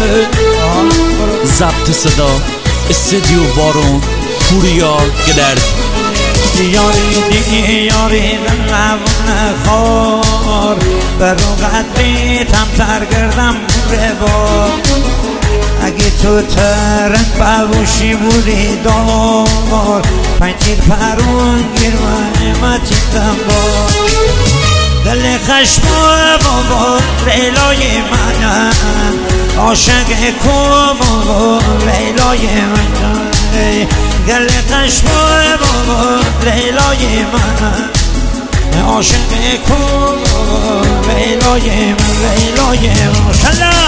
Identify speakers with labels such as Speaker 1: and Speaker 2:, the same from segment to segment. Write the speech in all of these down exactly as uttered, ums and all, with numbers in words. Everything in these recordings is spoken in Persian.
Speaker 1: ضبط صدا استودیو بارون پوریا گلرد.
Speaker 2: یاری دیگه یاری نمونه خور به رو قدری تمتر گردم بوره با اگه تو ترک بوشی بودی دار پنجیر پرون گیر و امتی دم با دل خشم بابا لیلای من عاشق بابا لیلای من دل خشم بابا لیلای من عاشق بابا لیلای من لیلای من شلا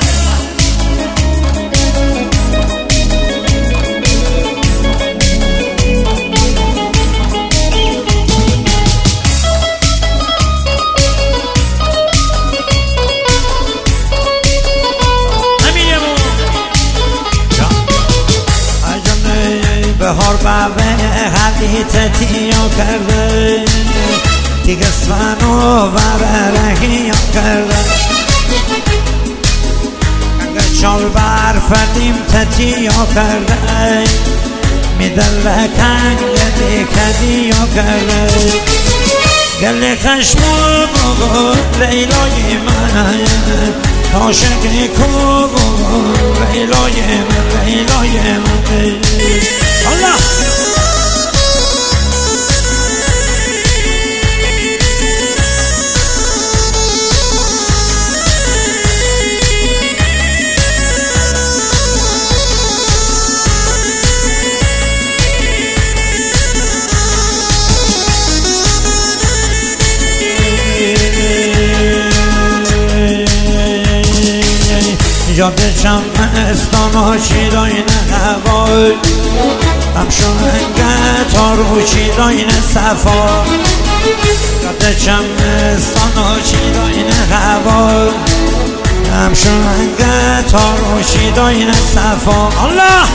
Speaker 2: بهار بابه حقیقت تیو کرده دیگه سفنو بررهی کرده اگه چال برفدیم تتیو کرده میدل کنگ دیکدیو کرده گل خشمو بگو لیلای من عاشق کو بگو لیلای من لیلای من الله جاده شمستان و شیراین هوای هم شنگه تارو شیراین صفا جاده شمستان و شیراین هوای هم شنگه تارو شیراین صفا الله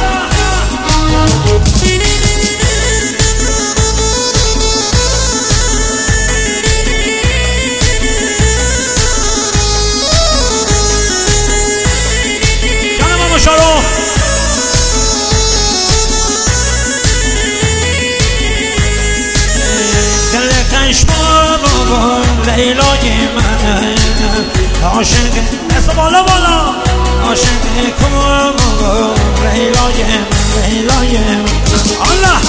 Speaker 2: لیلای من عاشق دست بالا بالا عاشق کن لیلای من لیلای من الله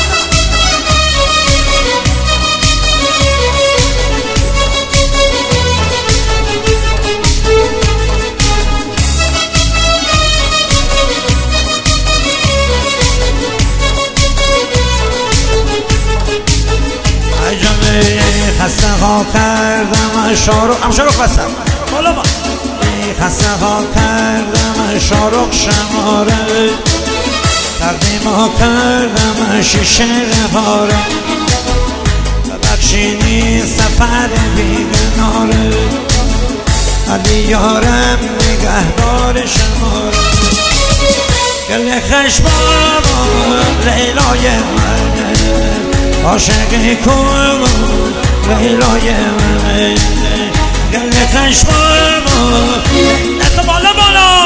Speaker 2: خسته ها کردم شارق هم شارق بستم بالا با خسته ها کردم شارق شماره تقدیم ها کردم شیشه هاره ببخشینی سفر بیگناره علی یارم نگهدار شماره گل خشمام لیلای من عاشق کن لیلای من گل خشمام دست بالا بالا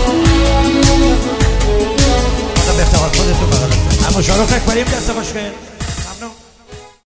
Speaker 2: آدم افتخار خودتو بقیدم اما شارخ اکبریم دست خوش کن